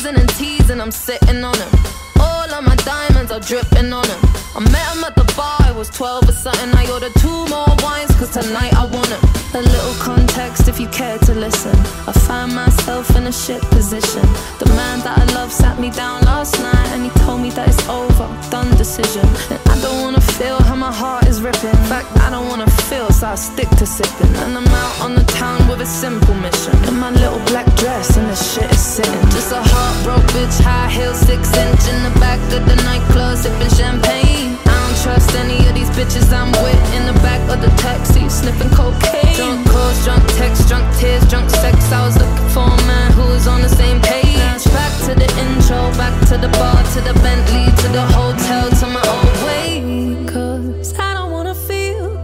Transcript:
squeezing and teasing, I'm sitting on him. All of my diamonds are dripping on him. I met him at the bar, I was 12 or something. I ordered 2 more wines, cause tonight I want him. A little context if you care to listen. I find myself in a shit position. The man that I love sat me down last night and he told me that it's over, done decision. And I don't wanna feel how my heart is ripping. In fact, I don't wanna feel, so I stick to sipping. And I'm out on the town with a simple mission. In my little black dress and the shit is sitting. Just a heartbroken bitch, high heels, 6-inch in the back of the nightclub, sipping champagne. I don't trust any of these bitches I'm with in the back of the taxi, sniffing cocaine.